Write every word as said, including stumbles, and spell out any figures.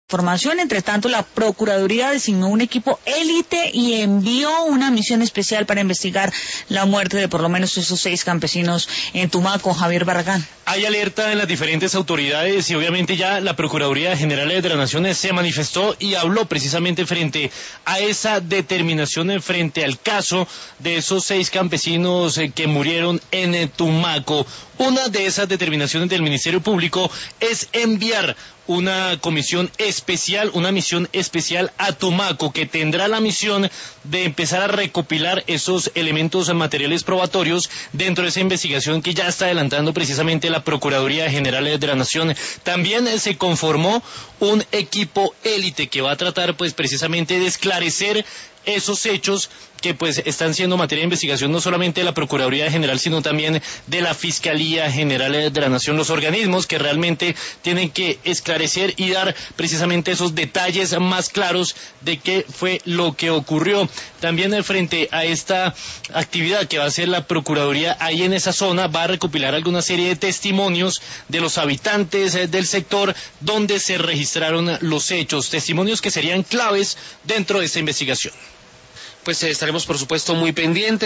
Información. Entre tanto, la Procuraduría designó un equipo élite y envió una misión especial para investigar la muerte de por lo menos esos seis campesinos en Tumaco. Javier Barragán. Hay alerta en las diferentes autoridades y obviamente ya la Procuraduría General de las Naciones se manifestó y habló precisamente frente a esa determinación, frente al caso de esos seis campesinos que murieron en Tumaco. Una de esas determinaciones del Ministerio Público es enviar una comisión especial, una misión especial a Tumaco, que tendrá la misión de empezar a recopilar esos elementos materiales probatorios dentro de esa investigación que ya está adelantando precisamente la Procuraduría General de la Nación. También se conformó un equipo élite que va a tratar pues precisamente de esclarecer esos hechos que pues están siendo materia de investigación no solamente de la Procuraduría General, sino también de la Fiscalía General de la Nación, los organismos que realmente tienen que esclarecer y dar precisamente esos detalles más claros de qué fue lo que ocurrió. También frente a esta actividad que va a hacer la Procuraduría ahí en esa zona, va a recopilar alguna serie de testimonios de los habitantes del sector donde se registraron los hechos, testimonios que serían claves dentro de esta investigación. Pues estaremos por supuesto muy pendientes.